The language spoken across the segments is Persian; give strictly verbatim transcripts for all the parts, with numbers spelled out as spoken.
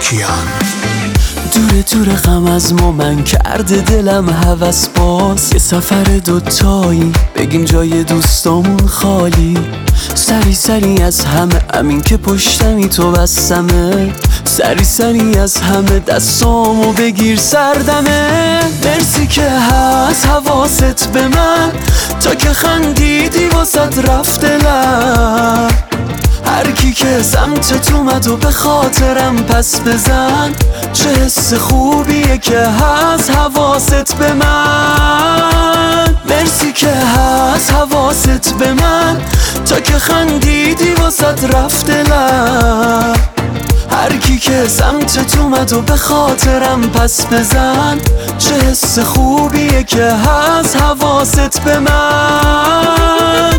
کیان. دور دور غم از ما من کرده دلم هوس باز، یه سفر دوتایی بگیم جای دوستامون خالی. سری سری از همه امین که پشتمی تو بستمه، سری سری از همه دستامو بگیر سردمه. مرسی که هست حواست به من، تا که خندیدی واسد رفت دلم. هر کی که سمتت اومد و به خاطرم پس بزن، چه حس خوبیه که هست حواست به من. مرسی که هست حواست به من، تا که خندیدی واسد رفت دلم. هر کی که سمتت اومد و به خاطرم پس بزن، چه حس خوبیه که هست حواست به من.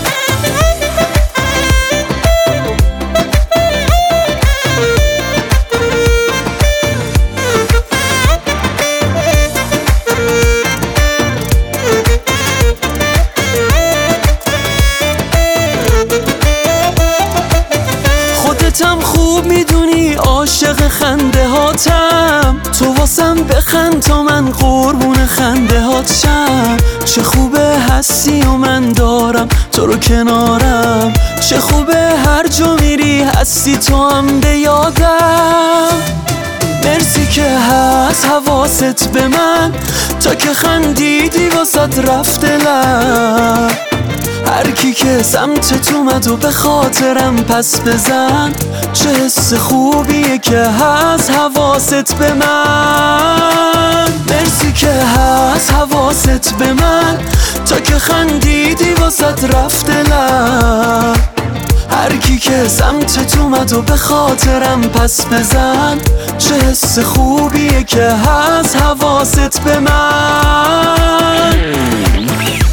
خودتم خوب میدونی عاشق خنده هاتم، تو واسم بخند تا من قربون خنده هات شم. چه خوبه هستی و من دارم تو رو کنارم، چه خوبه هر جا میری هستی تو هم به یادم. مرسی که هست حواست به من، تا که خندیدی واسد رفت دلم. هر کی که سمتت اومد و به خاطرم پس بزن، چه حس خوبیه که هست حواست به من. مرسی که هست حواست به من، تا که خندیدی واسد رفت دلم. هر کی که سمتت اومد و به خاطرم پس بزن، چه حس خوبیه که هست حواست به من.